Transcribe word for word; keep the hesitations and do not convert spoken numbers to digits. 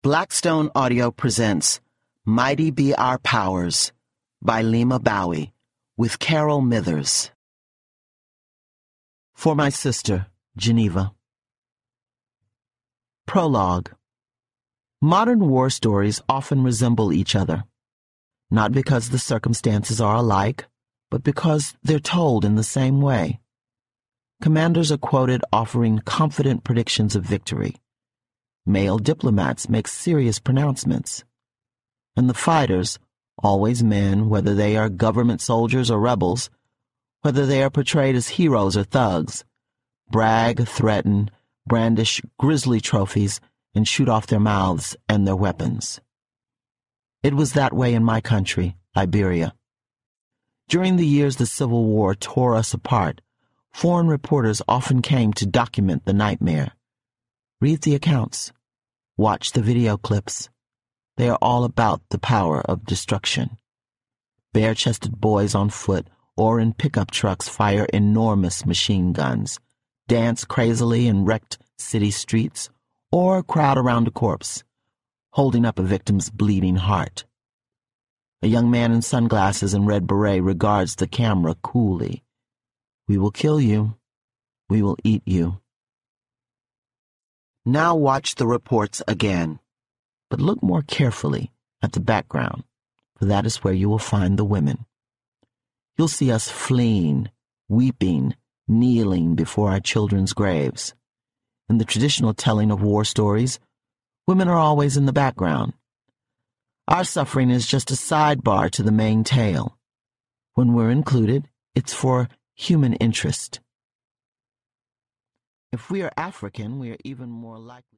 Blackstone Audio presents Mighty Be Our Powers by Lima Bowie with Carol Mithers. For my sister, Geneva. Prologue. Modern war stories often resemble each other, not because the circumstances are alike, but because they're told in the same way. Commanders are quoted offering confident predictions of victory. Male diplomats make serious pronouncements. And the fighters, always men, whether they are government soldiers or rebels, whether they are portrayed as heroes or thugs, brag, threaten, brandish grisly trophies, and shoot off their mouths and their weapons. It was that way in my country, Liberia. During the years the Civil War tore us apart, foreign reporters often came to document the nightmare. Read the accounts. Watch the video clips. They are all about the power of destruction. Bare-chested boys on foot or in pickup trucks fire enormous machine guns, dance crazily in wrecked city streets, or crowd around a corpse, holding up a victim's bleeding heart. A young man in sunglasses and red beret regards the camera coolly. We will kill you. We will eat you. Now watch the reports again, but look more carefully at the background, for that is where you will find the women. You'll see us fleeing, weeping, kneeling before our children's graves. In the traditional telling of war stories, women are always in the background. Our suffering is just a sidebar to the main tale. When we're included, it's for human interest. If we are African, we are even more likely